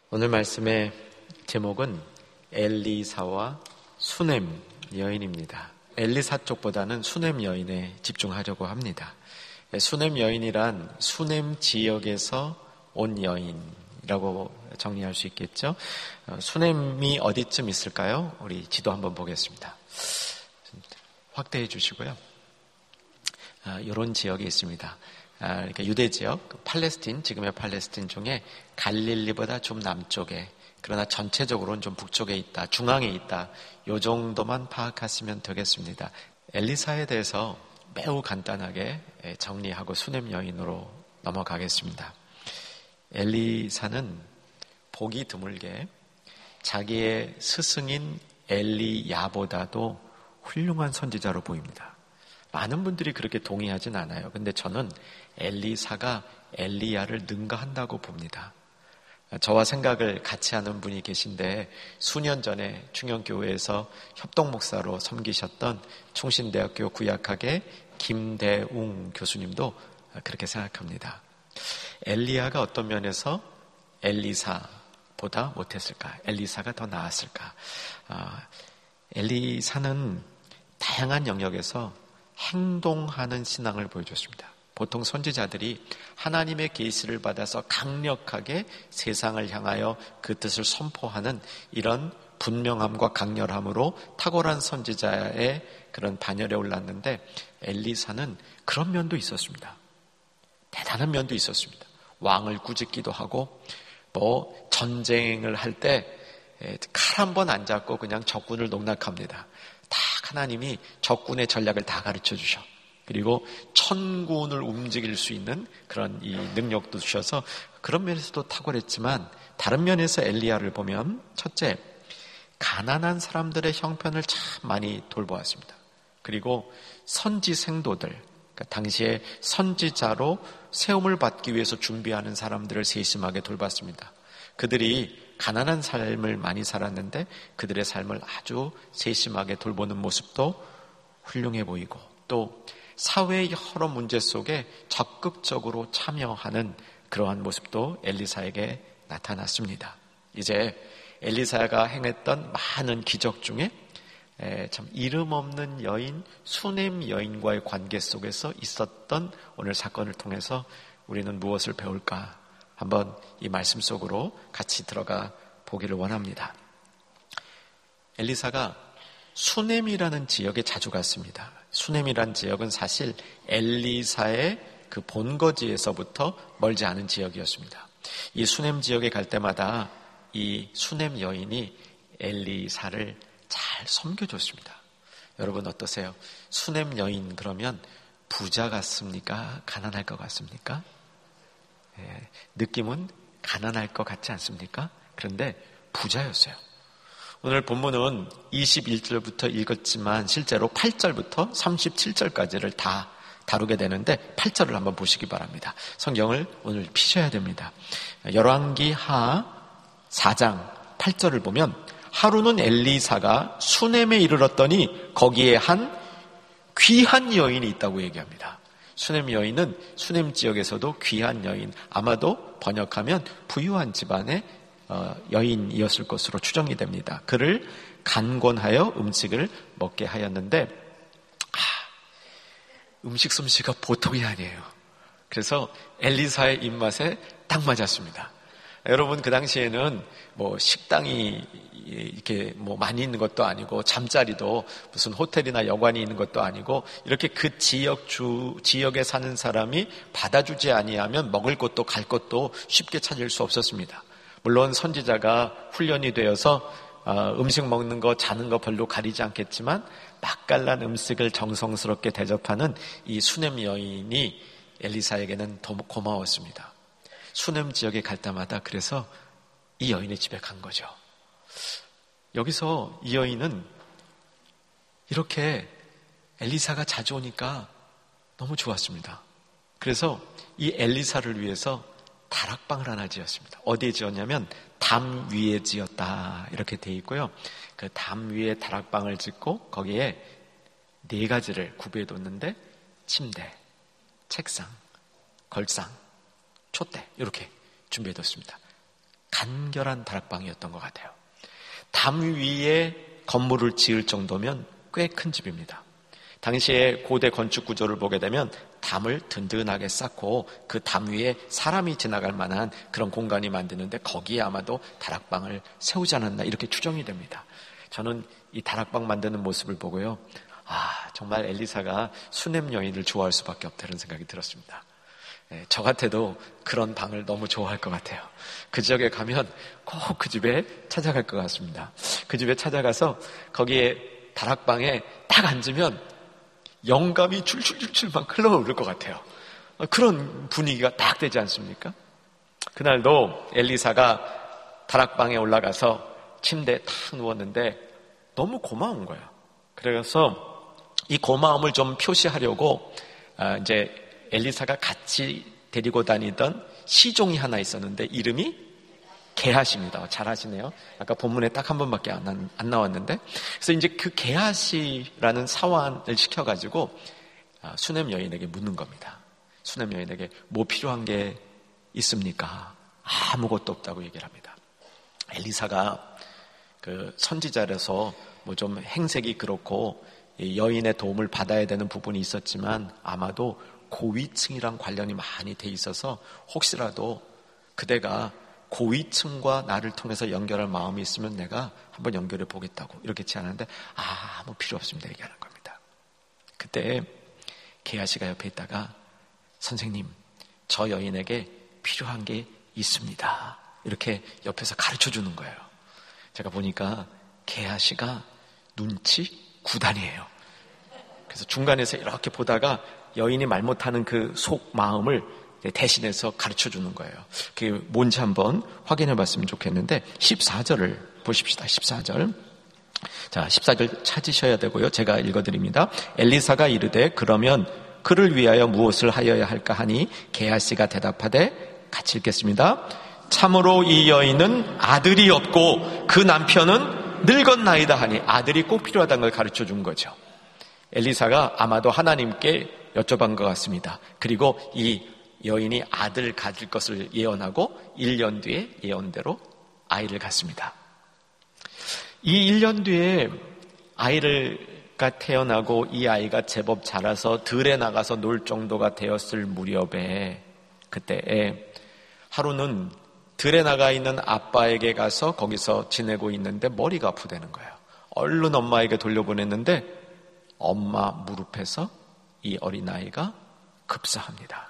오늘 말씀의 제목은 엘리사와 수넴 여인입니다. 엘리사 쪽보다는 수넴 여인에 집중하려고 합니다. 수넴 여인이란 수넴 지역에서 온 여인이라고 정리할 수 있겠죠. 수넴이 어디쯤 있을까요? 우리 지도 한번 보겠습니다. 확대해 주시고요. 이런 지역이 있습니다. 그러니까 유대 지역, 팔레스틴, 지금의 팔레스틴 중에 갈릴리보다 좀 남쪽에, 그러나 전체적으로는 좀 북쪽에 있다, 중앙에 있다, 요 정도만 파악하시면 되겠습니다. 엘리사에 대해서 매우 간단하게 정리하고 수넴 여인으로 넘어가겠습니다. 엘리사는 보기 드물게 자기의 스승인 엘리야보다도 훌륭한 선지자로 보입니다. 많은 분들이 그렇게 동의하진 않아요. 근데 저는 엘리사가 엘리야를 능가한다고 봅니다. 저와 생각을 같이 하는 분이 계신데 수년 전에 충영교회에서 협동목사로 섬기셨던 충신대학교 구약학의 김대웅 교수님도 그렇게 생각합니다. 엘리야가 어떤 면에서 엘리사보다 못했을까? 엘리사가 더 나았을까? 엘리사는 다양한 영역에서 행동하는 신앙을 보여줬습니다. 보통 선지자들이 하나님의 계시를 받아서 강력하게 세상을 향하여 그 뜻을 선포하는 이런 분명함과 강렬함으로 탁월한 선지자의 그런 반열에 올랐는데 칼 그런 면도 있었습니다. 대단한 면도 있었습니다. 왕을 꾸짖기도 하고 전쟁을 할 때 칼 한 번 안 잡고 그냥 적군을 농락합니다. 다 하나님이 적군의 전략을 다 가르쳐 주셔. 그리고 천군을 움직일 수 있는 그런 이 능력도 주셔서 그런 면에서도 탁월했지만 다른 면에서 엘리야를 보면 첫째, 가난한 사람들의 형편을 참 많이 돌보았습니다. 그리고 선지 생도들, 그러니까 당시에 선지자로 세움을 받기 위해서 준비하는 사람들을 세심하게 돌봤습니다. 그들이 가난한 삶을 많이 살았는데 그들의 삶을 아주 세심하게 돌보는 모습도 훌륭해 보이고 또 사회의 여러 문제 속에 적극적으로 참여하는 그러한 모습도 엘리사에게 나타났습니다. 이제 엘리사가 행했던 많은 기적 중에 참 이름 없는 여인 수넴 여인과의 관계 속에서 있었던 오늘 사건을 통해서 우리는 무엇을 배울까? 한번 이 말씀 속으로 같이 들어가 보기를 원합니다. 엘리사가 수넴이라는 지역에 자주 갔습니다. 수넴이라는 지역은 사실 엘리사의 그 본거지에서부터 멀지 않은 지역이었습니다. 이 수넴 지역에 갈 때마다 이 수넴 여인이 엘리사를 잘 섬겨줬습니다. 여러분 어떠세요? 수넴 여인 그러면 부자 같습니까? 가난할 것 같습니까? 느낌은 가난할 것 같지 않습니까? 그런데 부자였어요. 오늘 본문은 21절부터 읽었지만 실제로 8절부터 37절까지를 다 다루게 되는데 8절을 한번 보시기 바랍니다. 성경을 오늘 피셔야 됩니다. 열왕기 하 4장 8절을 보면 하루는 엘리사가 수넴에 이르렀더니 거기에 한 귀한 여인이 있다고 얘기합니다. 수넴 여인은 수넴 지역에서도 귀한 여인, 아마도 번역하면 부유한 집안의 여인이었을 것으로 추정이 됩니다. 그를 간곤하여 음식을 먹게 하였는데 음식 솜씨가 보통이 아니에요. 그래서 엘리사의 입맛에 딱 맞았습니다. 여러분 그 당시에는 식당이 이렇게 많이 있는 것도 아니고 잠자리도 무슨 호텔이나 여관이 있는 것도 아니고 이렇게 그 지역에 사는 사람이 받아주지 아니하면 먹을 것도 갈 것도 쉽게 찾을 수 없었습니다. 물론 선지자가 훈련이 되어서 음식 먹는 거 자는 거 별로 가리지 않겠지만 맛깔난 음식을 정성스럽게 대접하는 이 수넴 여인이 엘리사에게는 더 고마웠습니다. 수넴 지역에 갈 때마다 그래서 이 여인의 집에 간 거죠. 여기서 이 여인은 이렇게 엘리사가 자주 오니까 너무 좋았습니다. 그래서 이 엘리사를 위해서 다락방을 하나 지었습니다. 어디에 지었냐면 담 위에 지었다 이렇게 돼 있고요. 그 담 위에 다락방을 짓고 거기에 4가지를 구비해뒀는데 침대, 책상, 걸상, 촛대 이렇게 준비해뒀습니다. 간결한 다락방이었던 것 같아요. 담 위에 건물을 지을 정도면 꽤 큰 집입니다. 당시에 고대 건축 구조를 보게 되면 담을 든든하게 쌓고 그 담 위에 사람이 지나갈 만한 그런 공간이 만드는데 거기에 아마도 다락방을 세우지 않았나 이렇게 추정이 됩니다. 저는 이 다락방 만드는 모습을 보고요, 정말 엘리사가 수냄 여인을 좋아할 수밖에 없다는 생각이 들었습니다. 저 같아도 그런 방을 너무 좋아할 것 같아요. 그 지역에 가면 꼭 그 집에 찾아갈 것 같습니다. 그 집에 찾아가서 거기에 다락방에 딱 앉으면 영감이 줄줄줄줄 막 흘러오를 것 같아요. 그런 분위기가 딱 되지 않습니까? 그날도 엘리사가 다락방에 올라가서 침대에 탁 누웠는데 너무 고마운 거예요. 그래서 이 고마움을 좀 표시하려고 이제 엘리사가 같이 데리고 다니던 시종이 하나 있었는데 이름이 게하시입니다. 잘하시네요. 아까 본문에 딱 한 번밖에 안 나왔는데, 그래서 이제 그 게하시라는 사환을 시켜가지고 수냄 여인에게 묻는 겁니다. 수냄 여인에게 뭐 필요한 게 있습니까? 아무것도 없다고 얘기를 합니다. 엘리사가 그 선지자라서 뭐 좀 행색이 그렇고 여인의 도움을 받아야 되는 부분이 있었지만 아마도 고위층이랑 관련이 많이 돼 있어서 혹시라도 그대가 고위층과 나를 통해서 연결할 마음이 있으면 내가 한번 연결해 보겠다고 이렇게 제안하는데 아무 필요 없습니다 얘기하는 겁니다. 그때 게하시가 옆에 있다가 선생님, 저 여인에게 필요한 게 있습니다 이렇게 옆에서 가르쳐 주는 거예요. 제가 보니까 게하시가 눈치 9단이에요. 그래서 중간에서 이렇게 보다가 여인이 말 못하는 그 속 마음을 대신해서 가르쳐 주는 거예요. 그게 뭔지 한번 확인해 봤으면 좋겠는데 14절을 보십시다. 14절. 자, 14절 찾으셔야 되고요. 제가 읽어드립니다. 엘리사가 이르되 그러면 그를 위하여 무엇을 하여야 할까 하니 게하시가 대답하되 같이 읽겠습니다. 참으로 이 여인은 아들이 없고 그 남편은 늙었나이다 하니 아들이 꼭 필요하다는 걸 가르쳐 준 거죠. 엘리사가 아마도 하나님께 여쭤본 것 같습니다. 그리고 이 여인이 아들을 가질 것을 예언하고 1년 뒤에 예언대로 아이를 갖습니다. 이 1년 뒤에 아이가 태어나고 이 아이가 제법 자라서 들에 나가서 놀 정도가 되었을 무렵에 그때에 하루는 들에 나가 있는 아빠에게 가서 거기서 지내고 있는데 머리가 아프다는 거예요. 얼른 엄마에게 돌려보냈는데 엄마 무릎에서 이 어린아이가 급사합니다.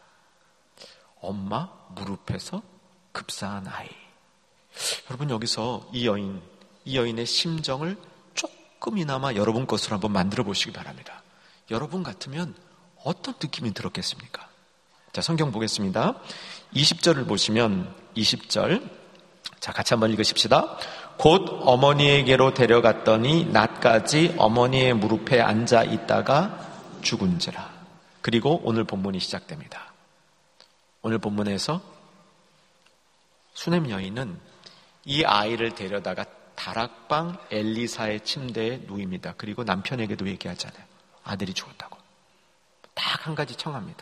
엄마 무릎에서 급사한 아이. 여러분 여기서 이 여인의 심정을 조금이나마 여러분 것으로 한번 만들어 보시기 바랍니다. 여러분 같으면 어떤 느낌이 들었겠습니까? 자, 성경 보겠습니다. 20절을 보시면 20절, 자 같이 한번 읽으십시다. 곧 어머니에게로 데려갔더니 낮까지 어머니의 무릎에 앉아 있다가 죽은지라. 그리고 오늘 본문이 시작됩니다. 오늘 본문에서 수냄 여인은 이 아이를 데려다가 다락방 엘리사의 침대에 누입니다. 그리고 남편에게도 얘기하잖아요. 아들이 죽었다고. 딱 한 가지 청합니다.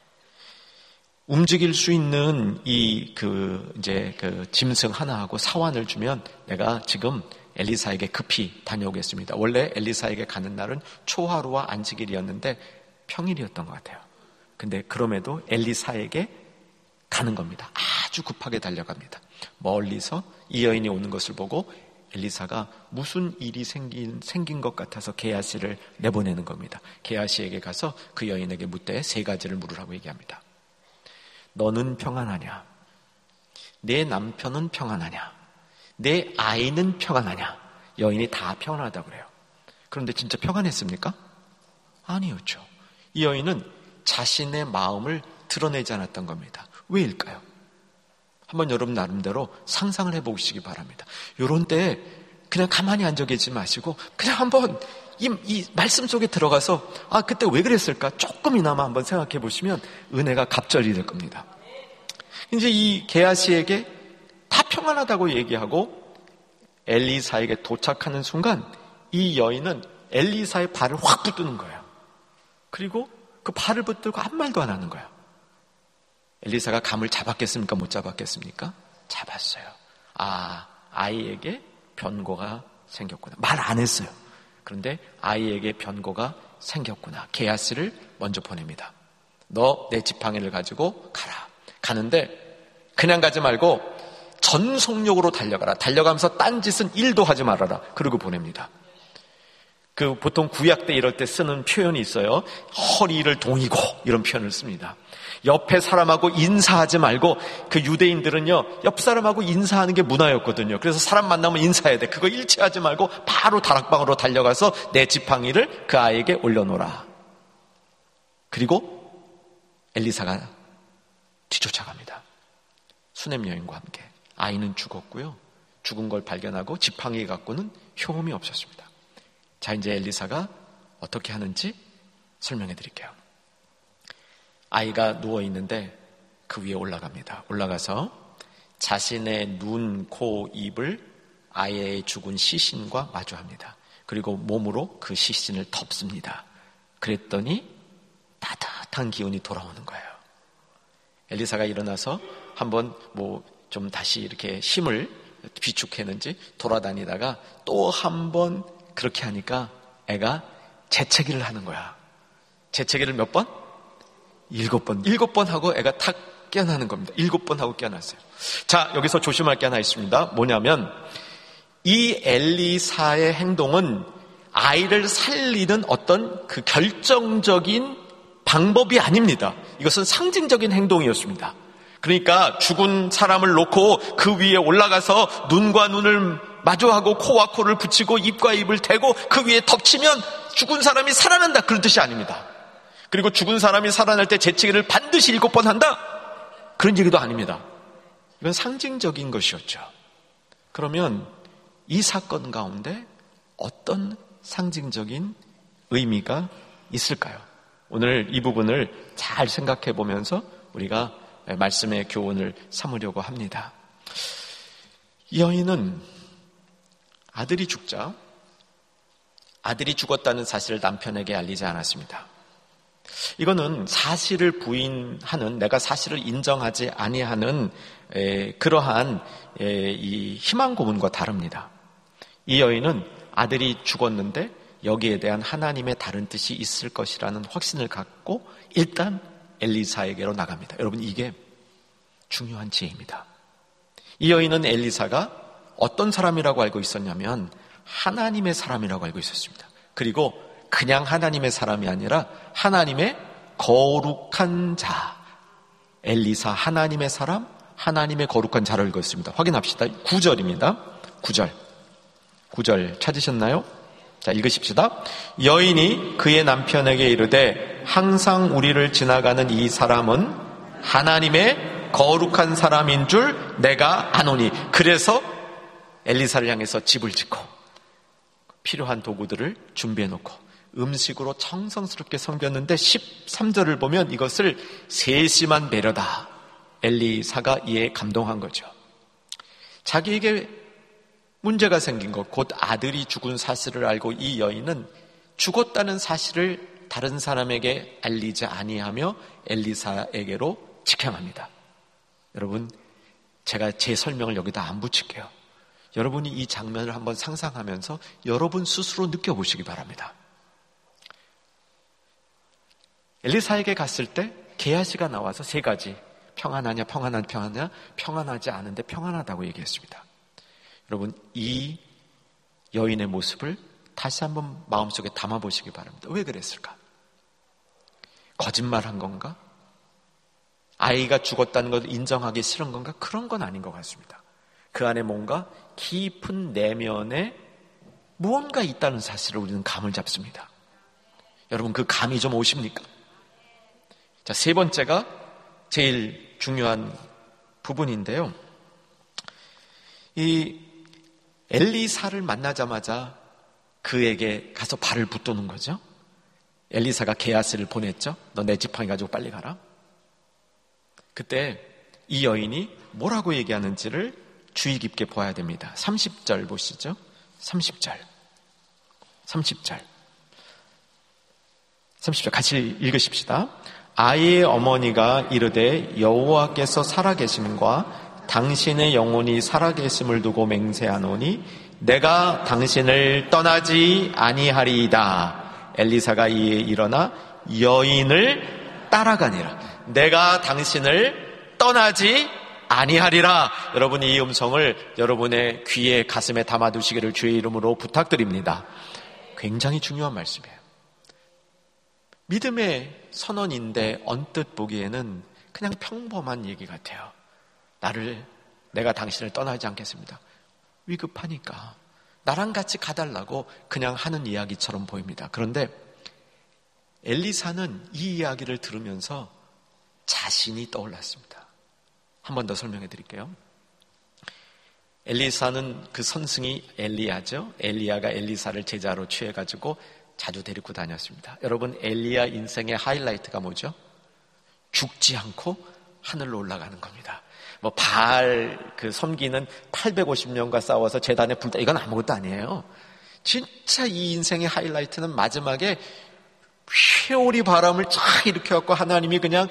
움직일 수 있는 이제 짐승 하나하고 사환을 주면 내가 지금 엘리사에게 급히 다녀오겠습니다. 원래 엘리사에게 가는 날은 초하루와 안식일이었는데 평일이었던 것 같아요. 근데 그럼에도 엘리사에게 가는 겁니다. 아주 급하게 달려갑니다. 멀리서 이 여인이 오는 것을 보고 엘리사가 무슨 일이 생긴 것 같아서 게하시를 내보내는 겁니다. 게하시에게 가서 그 여인에게 묻되 3가지를 물으라고 얘기합니다. 너는 평안하냐? 내 남편은 평안하냐? 내 아이는 평안하냐? 여인이 다 평안하다고 그래요. 그런데 진짜 평안했습니까? 아니었죠. 이 여인은 자신의 마음을 드러내지 않았던 겁니다. 왜일까요? 한번 여러분 나름대로 상상을 해보시기 바랍니다. 이런 때 그냥 가만히 앉아 계시지 마시고 그냥 한번 이 말씀 속에 들어가서 그때 왜 그랬을까 조금이나마 한번 생각해 보시면 은혜가 갑절이 될 겁니다. 이제 이 게하시에게 다 평안하다고 얘기하고 엘리사에게 도착하는 순간 이 여인은 엘리사의 발을 확 붙드는 거예요. 그리고 그 발을 붙들고 아무 말도 안 하는 거예요. 엘리사가 감을 잡았겠습니까? 못 잡았겠습니까? 잡았어요. 아이에게 변고가 생겼구나. 말 안 했어요. 그런데 아이에게 변고가 생겼구나. 게하시를 먼저 보냅니다. 너 내 지팡이를 가지고 가라. 가는데 그냥 가지 말고 전속력으로 달려가라. 달려가면서 딴짓은 1도 하지 말아라. 그러고 보냅니다. 보통 구약 때 이럴 때 쓰는 표현이 있어요. 허리를 동이고 이런 표현을 씁니다. 옆에 사람하고 인사하지 말고, 그 유대인들은요 옆 사람하고 인사하는 게 문화였거든요. 그래서 사람 만나면 인사해야 돼. 그거 일치하지 말고 바로 다락방으로 달려가서 내 지팡이를 그 아이에게 올려놓으라. 그리고 엘리사가 뒤쫓아갑니다. 수넴 여인과 함께. 아이는 죽었고요. 죽은 걸 발견하고 지팡이 갖고는 효험이 없었습니다. 자, 이제 엘리사가 어떻게 하는지 설명해 드릴게요. 아이가 누워 있는데 그 위에 올라갑니다. 올라가서 자신의 눈, 코, 입을 아이의 죽은 시신과 마주합니다. 그리고 몸으로 그 시신을 덮습니다. 그랬더니 따뜻한 기운이 돌아오는 거예요. 엘리사가 일어나서 한번 좀 다시 이렇게 힘을 비축했는지 돌아다니다가 또 한 번 그렇게 하니까 애가 재채기를 하는 거야. 재채기를 몇 번? 7번. 7번 하고 애가 탁 깨어나는 겁니다. 7번 하고 깨어났어요. 자, 여기서 조심할 게 하나 있습니다. 뭐냐면 이 엘리사의 행동은 아이를 살리는 어떤 그 결정적인 방법이 아닙니다. 이것은 상징적인 행동이었습니다. 그러니까 죽은 사람을 놓고 그 위에 올라가서 눈과 눈을 마주하고 코와 코를 붙이고 입과 입을 대고 그 위에 덮치면 죽은 사람이 살아난다, 그런 뜻이 아닙니다. 그리고 죽은 사람이 살아날 때 재채기를 반드시 7번 한다, 그런 얘기도 아닙니다. 이건 상징적인 것이었죠. 그러면 이 사건 가운데 어떤 상징적인 의미가 있을까요? 오늘 이 부분을 잘 생각해 보면서 우리가 말씀의 교훈을 삼으려고 합니다. 이 여인은 아들이 죽자 아들이 죽었다는 사실을 남편에게 알리지 않았습니다. 이거는 사실을 부인하는, 내가 사실을 인정하지 아니하는 그러한 이 희망 고문과 다릅니다. 이 여인은 아들이 죽었는데 여기에 대한 하나님의 다른 뜻이 있을 것이라는 확신을 갖고 일단 엘리사에게로 나갑니다. 여러분, 이게 중요한 지혜입니다. 이 여인은 엘리사가 어떤 사람이라고 알고 있었냐면 하나님의 사람이라고 알고 있었습니다. 그리고 그냥 하나님의 사람이 아니라 하나님의 거룩한 자. 엘리사, 하나님의 사람, 하나님의 거룩한 자를 읽었습니다. 확인합시다. 9절입니다. 9절 찾으셨나요? 자, 읽으십시다. 여인이 그의 남편에게 이르되 항상 우리를 지나가는 이 사람은 하나님의 거룩한 사람인 줄 내가 아노니. 그래서 엘리사를 향해서 집을 짓고 필요한 도구들을 준비해 놓고 음식으로 정성스럽게 섬겼는데 13절을 보면 이것을 세심한 배려다. 엘리사가 이에 감동한 거죠. 자기에게 문제가 생긴 것, 곧 아들이 죽은 사실을 알고 이 여인은 죽었다는 사실을 다른 사람에게 알리지 아니하며 엘리사에게로 직행합니다. 여러분, 제가 제 설명을 여기다 안 붙일게요. 여러분이 이 장면을 한번 상상하면서 여러분 스스로 느껴보시기 바랍니다. 엘리사에게 갔을 때 게하시가 나와서 3가지, 평안하냐, 평안하지 않은데 평안하다고 얘기했습니다. 여러분, 이 여인의 모습을 다시 한번 마음속에 담아보시기 바랍니다. 왜 그랬을까? 거짓말한 건가? 아이가 죽었다는 것을 인정하기 싫은 건가? 그런 건 아닌 것 같습니다. 그 안에 뭔가 깊은 내면에 무언가 있다는 사실을 우리는 감을 잡습니다. 여러분, 그 감이 좀 오십니까? 자, 3번째가 제일 중요한 부분인데요. 이 엘리사를 만나자마자 그에게 가서 발을 붙도는 거죠. 엘리사가 게하시를 보냈죠. 너 내 지팡이 가지고 빨리 가라. 그때 이 여인이 뭐라고 얘기하는지를 주의 깊게 보아야 됩니다. 30절 보시죠. 30절 같이 읽으십시다. 아이의 어머니가 이르되 여호와께서 살아계심과 당신의 영혼이 살아계심을 두고 맹세하노니 내가 당신을 떠나지 아니하리이다. 엘리사가 이에 일어나 여인을 따라가니라. 내가 당신을 떠나지 아니하리라. 여러분, 이 음성을 여러분의 귀에 가슴에 담아두시기를 주의 이름으로 부탁드립니다. 굉장히 중요한 말씀이에요. 믿음의 선언인데 언뜻 보기에는 그냥 평범한 얘기 같아요. 내가 당신을 떠나지 않겠습니다. 위급하니까 나랑 같이 가달라고 그냥 하는 이야기처럼 보입니다. 그런데 엘리사는 이 이야기를 들으면서 자신이 떠올랐습니다. 한 번 더 설명해 드릴게요. 엘리사는 그 선승이 엘리야죠. 엘리야가 엘리사를 제자로 취해가지고 자주 데리고 다녔습니다. 여러분, 엘리야 인생의 하이라이트가 뭐죠? 죽지 않고 하늘로 올라가는 겁니다. 바알 섬기는 850년과 싸워서 제단에 불다, 이건 아무것도 아니에요. 진짜 이 인생의 하이라이트는 마지막에 회오리 바람을 쫙 일으켜갖고 하나님이 그냥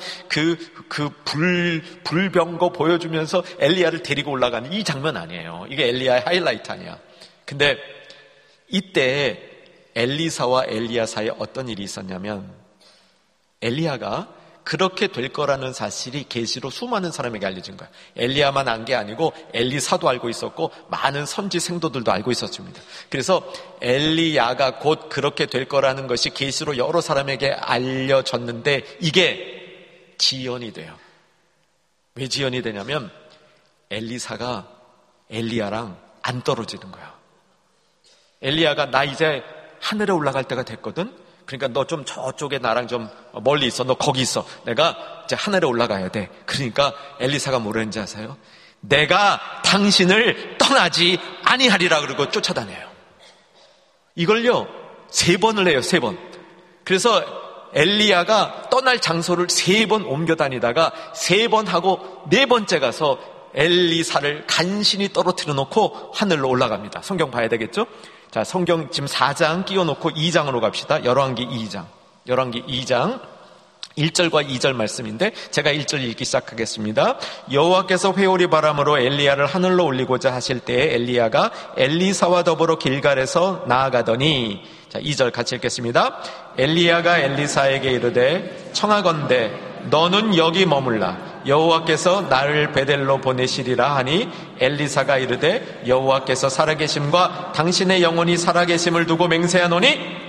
불병거 보여주면서 엘리야를 데리고 올라가는 이 장면 아니에요. 이게 엘리야의 하이라이트 아니야. 근데 이때 엘리사와 엘리야 사이에 어떤 일이 있었냐면, 엘리야가 그렇게 될 거라는 사실이 계시로 수많은 사람에게 알려진 거예요. 엘리야만 안 게 아니고 엘리사도 알고 있었고 많은 선지 생도들도 알고 있었습니다. 그래서 엘리야가 곧 그렇게 될 거라는 것이 계시로 여러 사람에게 알려졌는데 이게 지연이 돼요. 왜 지연이 되냐면 엘리사가 엘리야랑 안 떨어지는 거야. 엘리야가 나 이제 하늘에 올라갈 때가 됐거든. 그러니까 너 좀 저쪽에 나랑 좀 멀리 있어. 너 거기 있어. 내가 이제 하늘에 올라가야 돼. 그러니까 엘리사가 뭐라는지 아세요? 내가 당신을 떠나지 아니하리라 그러고 쫓아다녀요. 이걸요 3번을 해요. 3번. 그래서 엘리야가 떠날 장소를 3번 옮겨 다니다가 3번 하고 4번째 가서 엘리사를 간신히 떨어뜨려 놓고 하늘로 올라갑니다. 성경 봐야 되겠죠? 자, 성경 지금 4장 끼워놓고 2장으로 갑시다. 열왕기 2장. 열왕기 2장 1절과 2절 말씀인데 제가 1절 읽기 시작하겠습니다. 여호와께서 회오리 바람으로 엘리야를 하늘로 올리고자 하실 때에 엘리야가 엘리사와 더불어 길갈에서 나아가더니, 자, 2절 같이 읽겠습니다. 엘리야가 엘리사에게 이르되 청하건대 너는 여기 머물라. 여호와께서 나를 베델로 보내시리라 하니 엘리사가 이르되 여호와께서 살아계심과 당신의 영혼이 살아계심을 두고 맹세하노니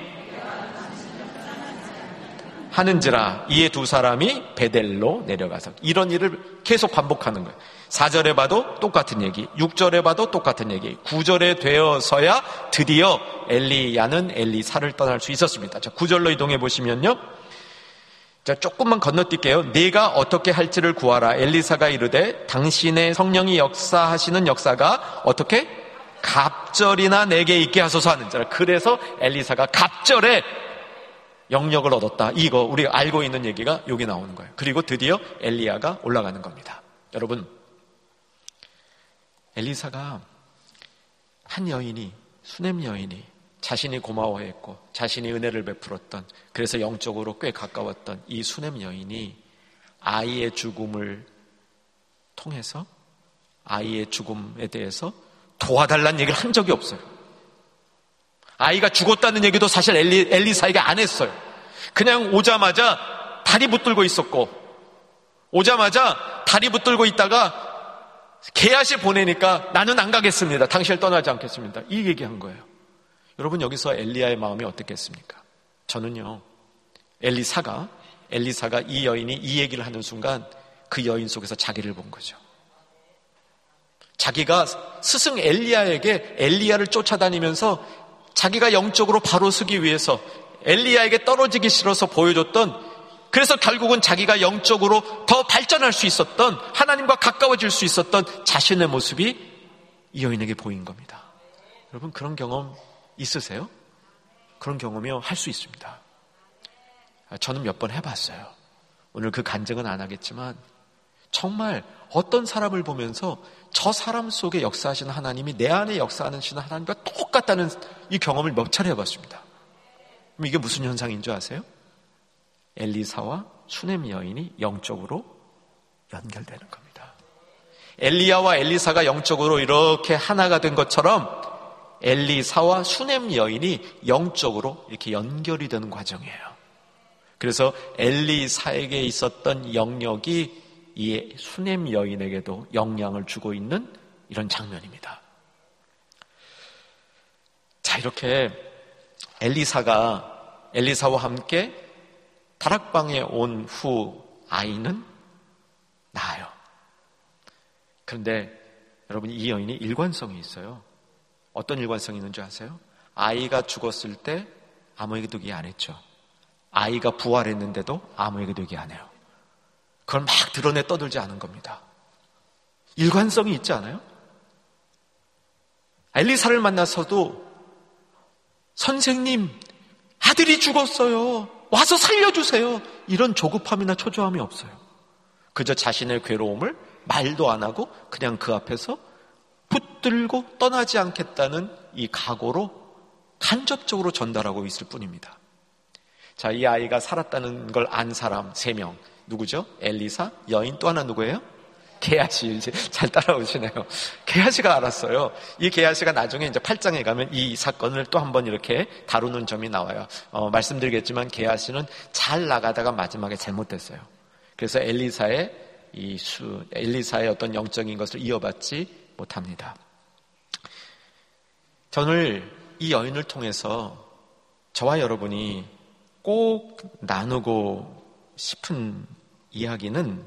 하는지라. 이에 두 사람이 베델로 내려가서 이런 일을 계속 반복하는 거예요. 4절에 봐도 똑같은 얘기, 6절에 봐도 똑같은 얘기, 9절에 되어서야 드디어 엘리야는 엘리사를 떠날 수 있었습니다. 자, 9절로 이동해 보시면요. 자, 조금만 건너뛸게요. 네가 어떻게 할지를 구하라. 엘리사가 이르되 당신의 성령이 역사하시는 역사가 어떻게? 갑절이나 내게 있게 하소서 하는 자라. 그래서 엘리사가 갑절에 영역을 얻었다. 이거 우리가 알고 있는 얘기가 여기 나오는 거예요. 그리고 드디어 엘리야가 올라가는 겁니다. 여러분, 엘리사가 한 여인이, 수넴 여인이 자신이 고마워했고 자신이 은혜를 베풀었던, 그래서 영적으로 꽤 가까웠던 이 수넴 여인이 아이의 죽음을 통해서 아이의 죽음에 대해서 도와달라는 얘기를 한 적이 없어요. 아이가 죽었다는 얘기도 사실 엘리사에게 안 했어요. 그냥 오자마자 다리 붙들고 있었고, 오자마자 다리 붙들고 있다가 게하시 보내니까 나는 안 가겠습니다. 당신을 떠나지 않겠습니다. 이 얘기한 거예요. 여러분, 여기서 엘리야의 마음이 어떻겠습니까? 저는요, 엘리사가 이 여인이 이 얘기를 하는 순간 그 여인 속에서 자기를 본 거죠. 자기가 스승 엘리야에게 엘리야를 쫓아다니면서 자기가 영적으로 바로 서기 위해서 엘리야에게 떨어지기 싫어서 보여줬던, 그래서 결국은 자기가 영적으로 더 발전할 수 있었던, 하나님과 가까워질 수 있었던 자신의 모습이 이 여인에게 보인 겁니다. 여러분, 그런 경험 있으세요? 그런 경험이요, 할 수 있습니다. 저는 몇 번 해봤어요. 오늘 그 간증은 안 하겠지만 정말 어떤 사람을 보면서 저 사람 속에 역사하시는 하나님이 내 안에 역사하시는 하나님과 똑같다는 이 경험을 몇 차례 해봤습니다. 그럼 이게 무슨 현상인 줄 아세요? 엘리사와 수넴 여인이 영적으로 연결되는 겁니다. 엘리야와 엘리사가 영적으로 이렇게 하나가 된 것처럼 엘리사와 수넴 여인이 영적으로 이렇게 연결이 되는 과정이에요. 그래서 엘리사에게 있었던 영역이 이 수넴 여인에게도 영향을 주고 있는 이런 장면입니다. 자, 이렇게 엘리사와 함께 다락방에 온 후 아이는 낳아요. 그런데 여러분, 이 여인이 일관성이 있어요. 어떤 일관성이 있는 줄 아세요? 아이가 죽었을 때 아무에게도 얘기 안 했죠. 아이가 부활했는데도 아무에게도 얘기 안 해요. 그걸 막 드러내 떠들지 않은 겁니다. 일관성이 있지 않아요? 엘리사를 만나서도 선생님, 아들이 죽었어요. 와서 살려주세요. 이런 조급함이나 초조함이 없어요. 그저 자신의 괴로움을 말도 안 하고 그냥 그 앞에서 붙들고 떠나지 않겠다는 이 각오로 간접적으로 전달하고 있을 뿐입니다. 자, 이 아이가 살았다는 걸 안 사람 3명. 누구죠? 엘리사, 여인, 또 하나 누구예요? 게하시. 이제 잘 따라오시네요. 게하시가 알았어요. 이 게하시가 나중에 이제 8장에 가면 이 사건을 또 한번 이렇게 다루는 점이 나와요. 말씀드리겠지만 게하시는 잘 나가다가 마지막에 잘못됐어요. 그래서 엘리사의 어떤 영적인 것을 이어받지 못합니다. 저는 이 여인을 통해서 저와 여러분이 꼭 나누고 싶은 이야기는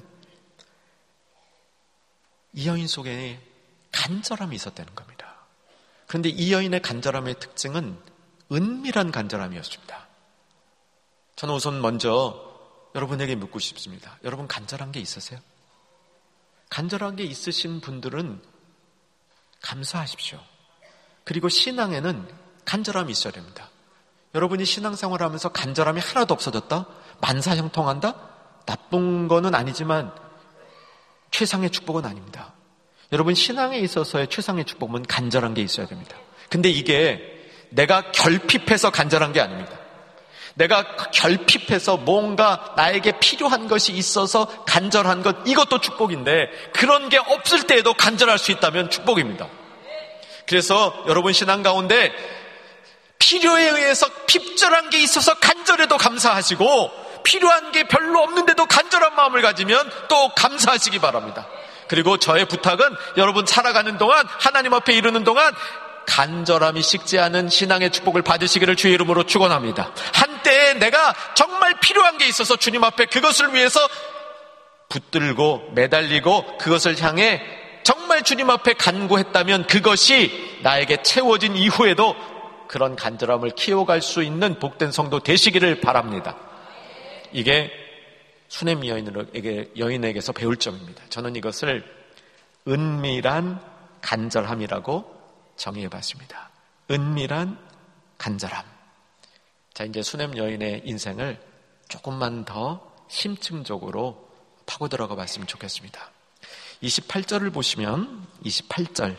이 여인 속에 간절함이 있었다는 겁니다. 그런데 이 여인의 간절함의 특징은 은밀한 간절함이었습니다. 저는 우선 먼저 여러분에게 묻고 싶습니다. 여러분 간절한 게 있으세요? 간절한 게 있으신 분들은 감사하십시오. 그리고 신앙에는 간절함이 있어야 됩니다. 여러분이 신앙생활을 하면서 간절함이 하나도 없어졌다? 만사형통한다? 나쁜 거는 아니지만 최상의 축복은 아닙니다. 여러분, 신앙에 있어서의 최상의 축복은 간절한 게 있어야 됩니다. 근데 이게 내가 결핍해서 간절한 게 아닙니다. 내가 결핍해서 뭔가 나에게 필요한 것이 있어서 간절한 것, 이것도 축복인데 그런 게 없을 때에도 간절할 수 있다면 축복입니다. 그래서 여러분 신앙 가운데 필요에 의해서 핍절한 게 있어서 간절해도 감사하시고, 필요한 게 별로 없는데도 간절한 마음을 가지면 또 감사하시기 바랍니다. 그리고 저의 부탁은 여러분 살아가는 동안, 하나님 앞에 이르는 동안 간절함이 식지 않은 신앙의 축복을 받으시기를 주의 이름으로 축원합니다. 한때에 내가 정말 필요한 게 있어서 주님 앞에 그것을 위해서 붙들고 매달리고 그것을 향해 정말 주님 앞에 간구했다면 그것이 나에게 채워진 이후에도 그런 간절함을 키워갈 수 있는 복된 성도 되시기를 바랍니다. 이게 수넴 여인에게서 배울 점입니다. 저는 이것을 은밀한 간절함이라고 정의해봤습니다. 은밀한 간절함. 자, 이제 수넴 여인의 인생을 조금만 더 심층적으로 파고 들어가 봤으면 좋겠습니다. 28절을 보시면 28절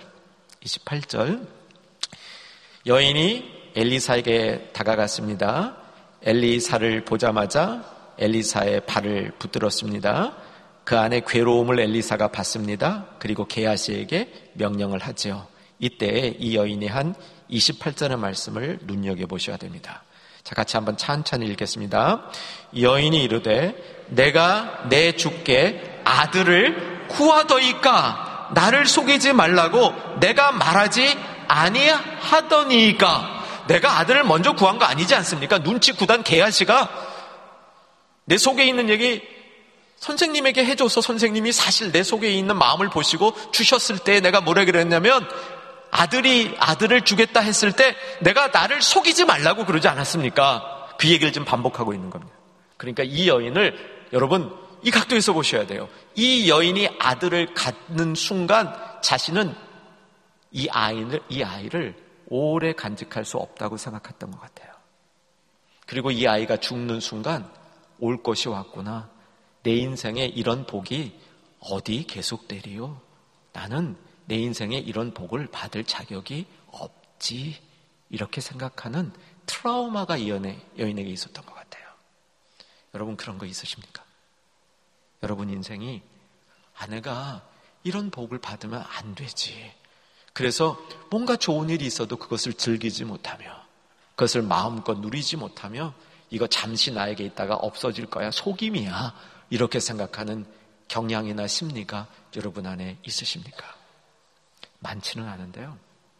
여인이 엘리사에게 다가갔습니다. 엘리사를 보자마자 엘리사의 발을 붙들었습니다. 그 안에 괴로움을 엘리사가 받습니다. 그리고 게하시에게 명령을 하지요. 이때 이 여인이 한 28절의 말씀을 눈여겨보셔야 됩니다. 자, 같이 한번 찬찬히 읽겠습니다. 여인이 이르되 내가 내 주께 아들을 구하더이까 나를 속이지 말라고 내가 말하지 아니하더니까. 내가 아들을 먼저 구한 거 아니지 않습니까? 눈치 구단 게하시가 내 속에 있는 얘기 선생님에게 해줘서 선생님이 사실 내 속에 있는 마음을 보시고 주셨을 때 내가 뭐라 그랬냐면 아들을 주겠다 했을 때 내가 나를 속이지 말라고 그러지 않았습니까? 그 얘기를 지금 반복하고 있는 겁니다. 그러니까 이 여인을 여러분 이 각도에서 보셔야 돼요. 이 여인이 아들을 갖는 순간 자신은 이 아이를 오래 간직할 수 없다고 생각했던 것 같아요. 그리고 이 아이가 죽는 순간 올 것이 왔구나. 내 인생에 이런 복이 어디 계속되리요? 나는 내 인생에 이런 복을 받을 자격이 없지. 이렇게 생각하는 트라우마가 이 여인에게 있었던 것 같아요. 여러분 그런 거 있으십니까? 여러분 인생이 아내가 이런 복을 받으면 안 되지. 그래서 뭔가 좋은 일이 있어도 그것을 즐기지 못하며 그것을 마음껏 누리지 못하며 이거 잠시 나에게 있다가 없어질 거야, 속임이야, 이렇게 생각하는 경향이나 심리가 여러분 안에 있으십니까? 많지는 않은데요,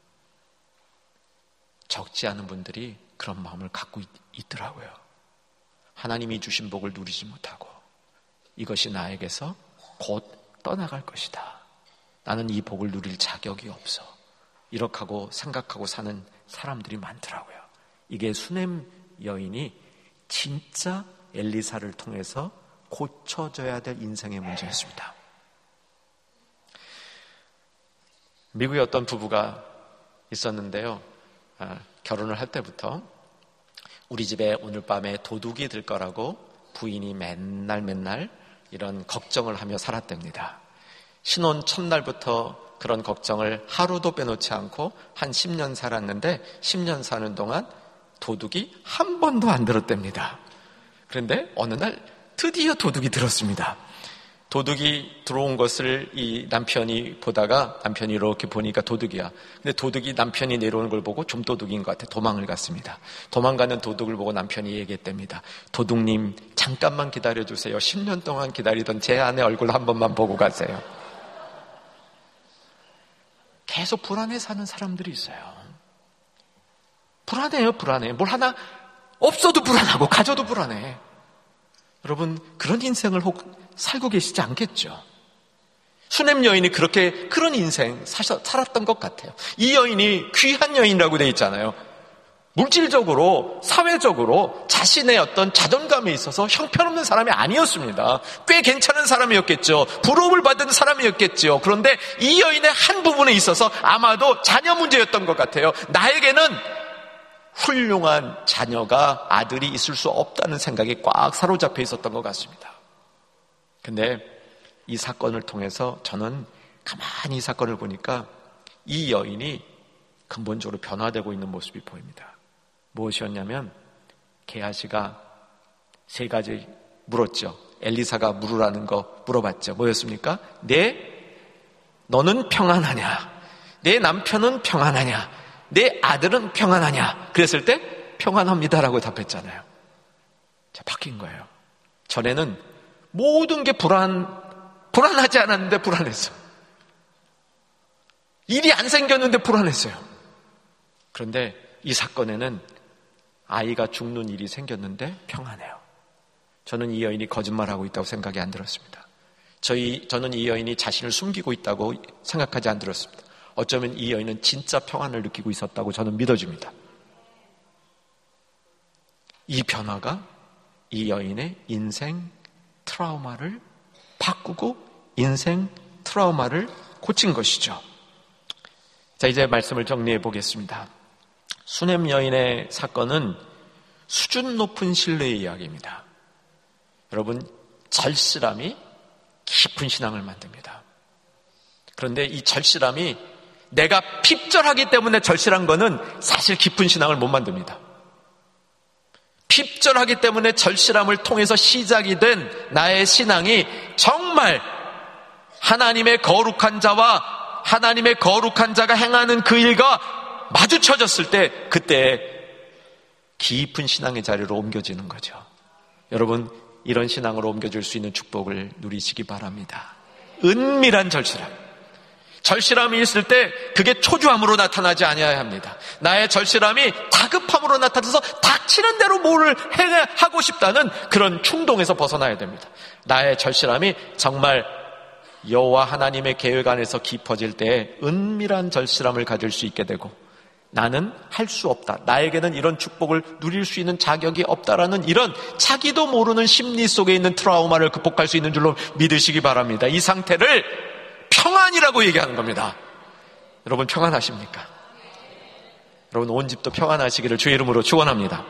적지 않은 분들이 그런 마음을 갖고 있더라고요. 하나님이 주신 복을 누리지 못하고 이것이 나에게서 곧 떠나갈 것이다, 나는 이 복을 누릴 자격이 없어, 이렇게 하고 생각하고 사는 사람들이 많더라고요. 이게 수넴 여인이 진짜 엘리사를 통해서 고쳐져야 될 인생의 문제였습니다. 미국에 어떤 부부가 있었는데요, 결혼을 할 때부터 우리 집에 오늘 밤에 도둑이 들 거라고 부인이 맨날 이런 걱정을 하며 살았답니다. 신혼 첫날부터 그런 걱정을 하루도 빼놓지 않고 한 10년 살았는데 10년 사는 동안 도둑이 한 번도 안 들었답니다. 그런데 어느 날 드디어 도둑이 들었습니다. 도둑이 들어온 것을 이 남편이 보다가, 남편이 이렇게 보니까 도둑이야. 근데 도둑이 남편이 내려오는 걸 보고 좀 도둑인 것 같아 도망을 갔습니다. 도망가는 도둑을 보고 남편이 얘기했답니다. 도둑님, 잠깐만 기다려주세요. 10년 동안 기다리던 제 아내 얼굴 한 번만 보고 가세요. 계속 불안해 사는 사람들이 있어요. 불안해요. 뭘 하나 없어도 불안하고 가져도 불안해. 여러분, 그런 인생을 혹 살고 계시지 않겠죠? 수넴 여인이 그런 인생 살았던 것 같아요. 이 여인이 귀한 여인이라고 되어 있잖아요. 물질적으로, 사회적으로 자신의 어떤 자존감에 있어서 형편없는 사람이 아니었습니다. 꽤 괜찮은 사람이었겠죠. 부러움을 받은 사람이었겠죠. 그런데 이 여인의 한 부분에 있어서 아마도 자녀 문제였던 것 같아요. 나에게는 훌륭한 자녀가, 아들이 있을 수 없다는 생각에 꽉 사로잡혀 있었던 것 같습니다. 근데 이 사건을 통해서 저는 가만히 이 사건을 보니까 이 여인이 근본적으로 변화되고 있는 모습이 보입니다. 무엇이었냐면, 게하시가 3가지 물었죠. 엘리사가 물으라는 거 물어봤죠. 뭐였습니까? 너는 평안하냐? 내 남편은 평안하냐? 내 아들은 평안하냐? 그랬을 때 평안합니다라고 답했잖아요. 자, 바뀐 거예요. 전에는 모든 게 불안하지 않았는데 불안했어. 일이 안 생겼는데 불안했어요. 그런데 이 사건에는 아이가 죽는 일이 생겼는데 평안해요. 저는 이 여인이 거짓말하고 있다고 생각이 안 들었습니다. 저는 이 여인이 자신을 숨기고 있다고 생각하지 안 들었습니다. 어쩌면 이 여인은 진짜 평안을 느끼고 있었다고 저는 믿어집니다. 이 변화가 이 여인의 인생 트라우마를 바꾸고 인생 트라우마를 고친 것이죠. 자, 이제 말씀을 정리해 보겠습니다. 수넴 여인의 사건은 수준 높은 신뢰의 이야기입니다. 여러분, 절실함이 깊은 신앙을 만듭니다. 그런데 이 절실함이 내가 핍절하기 때문에 절실한 거는 사실 깊은 신앙을 못 만듭니다. 핍절하기 때문에 절실함을 통해서 시작이 된 나의 신앙이 정말 하나님의 거룩한 자와 하나님의 거룩한 자가 행하는 그 일과 마주쳐졌을 때, 그때 깊은 신앙의 자리로 옮겨지는 거죠. 여러분, 이런 신앙으로 옮겨질 수 있는 축복을 누리시기 바랍니다. 은밀한 절실함. 절실함이 있을 때 그게 초조함으로 나타나지 아니어야 합니다. 나의 절실함이 다급함으로 나타나서 닥치는 대로 뭘 하고 싶다는 그런 충동에서 벗어나야 됩니다. 나의 절실함이 정말 여호와 하나님의 계획 안에서 깊어질 때 은밀한 절실함을 가질 수 있게 되고, 나는 할 수 없다, 나에게는 이런 축복을 누릴 수 있는 자격이 없다라는 이런 자기도 모르는 심리 속에 있는 트라우마를 극복할 수 있는 줄로 믿으시기 바랍니다. 이 상태를 평안이라고 얘기하는 겁니다. 여러분, 평안하십니까? 여러분, 온 집도 평안하시기를 주의 이름으로 축원합니다.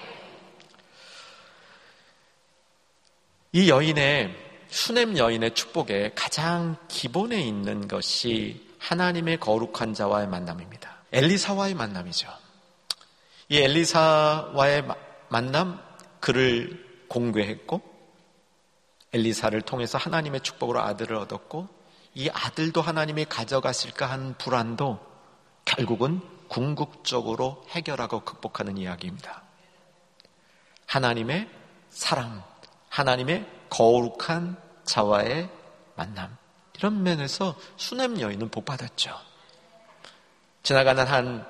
이 수넴 여인의 축복의 가장 기본에 있는 것이 하나님의 거룩한 자와의 만남입니다. 엘리사와의 만남이죠. 이 엘리사와의 만남, 그를 공개했고 엘리사를 통해서 하나님의 축복으로 아들을 얻었고 이 아들도 하나님이 가져가실까 하는 불안도 결국은 궁극적으로 해결하고 극복하는 이야기입니다. 하나님의 사랑, 하나님의 거룩한 자와의 만남, 이런 면에서 수넴 여인은 복받았죠. 지나가는 한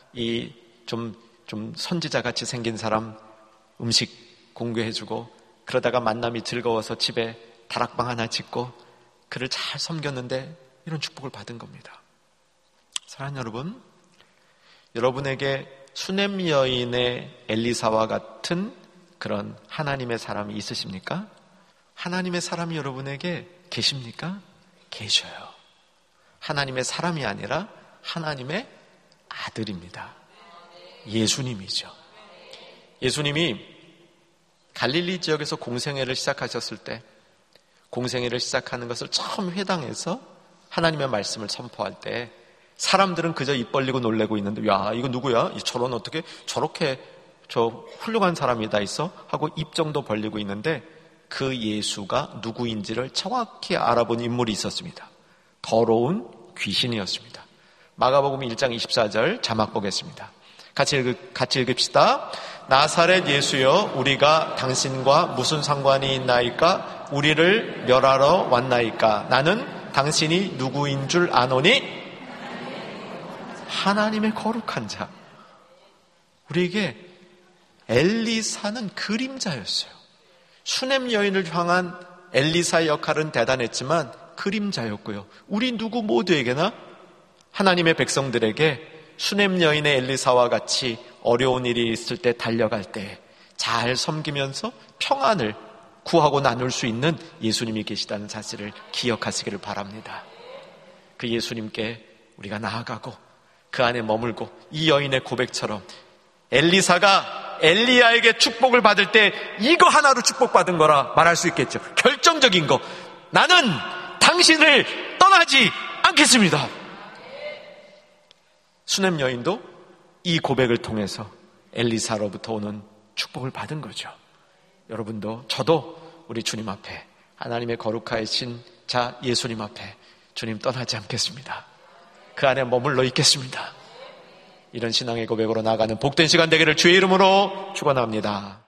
좀 선지자같이 생긴 사람 음식 공개해주고, 그러다가 만남이 즐거워서 집에 다락방 하나 짓고 그를 잘 섬겼는데 이런 축복을 받은 겁니다. 사랑하는 여러분, 여러분에게 수넴 여인의 엘리사와 같은 그런 하나님의 사람이 있으십니까? 하나님의 사람이 여러분에게 계십니까? 계셔요. 하나님의 사람이 아니라 하나님의 아들입니다. 예수님이죠. 예수님이 갈릴리 지역에서 공생애를 시작하셨을 때, 공생애를 시작하는 것을 처음 회당에서 하나님의 말씀을 선포할 때 사람들은 그저 입 벌리고 놀래고 있는데, 야, 이거 누구야? 저런 어떻게 저렇게 저 훌륭한 사람이 다 있어? 하고 입 정도 벌리고 있는데, 그 예수가 누구인지를 정확히 알아본 인물이 있었습니다. 더러운 귀신이었습니다. 마가복음 1장 24절 자막 보겠습니다. 같이 읽읍시다. 나사렛 예수여, 우리가 당신과 무슨 상관이 있나이까? 우리를 멸하러 왔나이까? 나는 당신이 누구인 줄 아노니? 하나님의 거룩한 자. 우리에게 엘리사는 그림자였어요. 수넴 여인을 향한 엘리사의 역할은 대단했지만 그림자였고요. 우리 누구 모두에게나, 하나님의 백성들에게 수넴 여인의 엘리사와 같이 어려운 일이 있을 때, 달려갈 때 잘 섬기면서 평안을 구하고 나눌 수 있는 예수님이 계시다는 사실을 기억하시기를 바랍니다. 그 예수님께 우리가 나아가고 그 안에 머물고, 이 여인의 고백처럼 엘리사가 엘리야에게 축복을 받을 때 이거 하나로 축복받은 거라 말할 수 있겠죠. 결정적인 거, 나는 당신을 떠나지 않겠습니다. 수넴 여인도 이 고백을 통해서 엘리사로부터 오는 축복을 받은 거죠. 여러분도, 저도 우리 주님 앞에, 하나님의 거룩하신 자 예수님 앞에 주님 떠나지 않겠습니다. 그 안에 머물러 있겠습니다. 이런 신앙의 고백으로 나아가는 복된 시간 되기를 주의 이름으로 축원합니다.